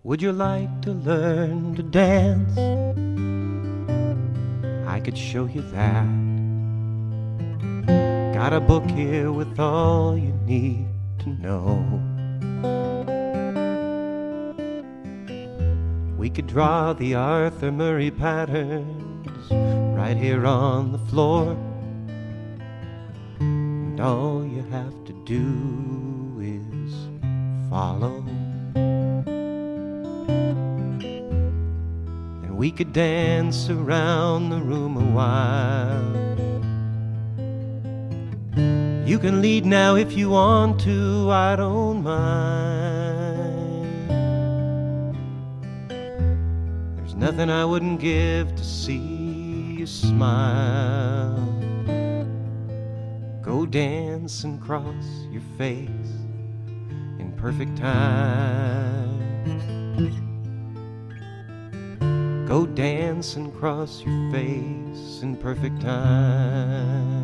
Would you like to learn to dance? I could show you that. Got a book here with all you need to know. We could draw the Arthur Murray patterns right here on the floor. And all you have to do is follow. And we could dance around the room a while. You can lead now if you want to, I don't mind. There's nothing I wouldn't give to see you smile. Go dance and cross your face in perfect time. Go dance and cross your face in perfect time.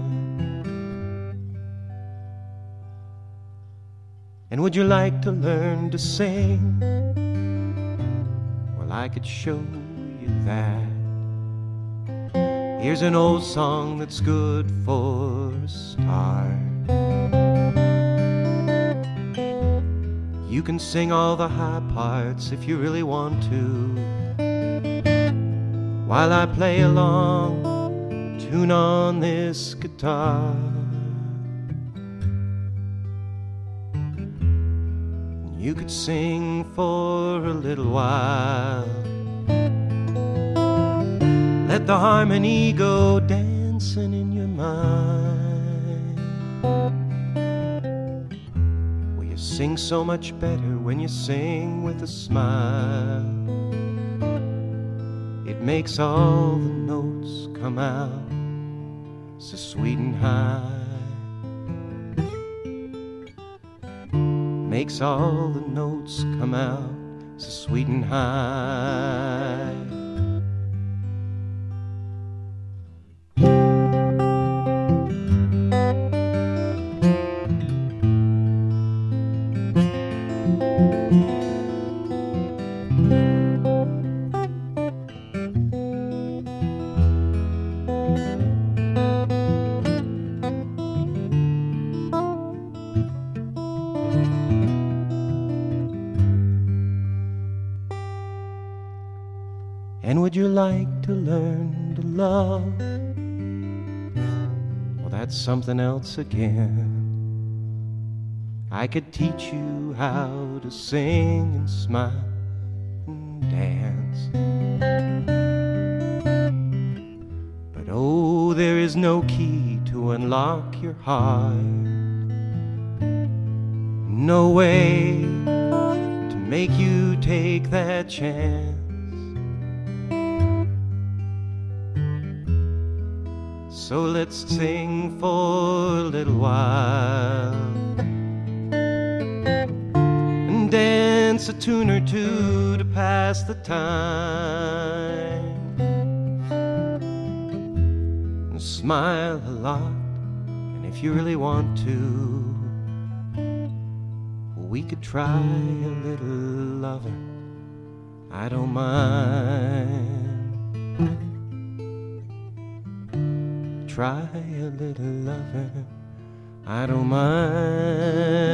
And would you like to learn to sing? Well, I could show you that. Here's an old song that's good for a start. You can sing all the high parts if you really want to, while I play along a tune on this guitar. You could sing for a little while. Let the harmony go dancing in your mind. Well, you sing so much better when you sing with a smile. It makes all the notes come out so sweet and high. Makes all the notes come out so sweet and high. And would you like to learn to love? Well, that's something else again. I could teach you how to sing and smile and dance. But oh, there is no key to unlock your heart. No way to make you take that chance. So let's sing for a little while and dance a tune or two to pass the time. And smile a lot, and if you really want to, we could try a little lover, I don't mind. Try a little lover, I don't mind.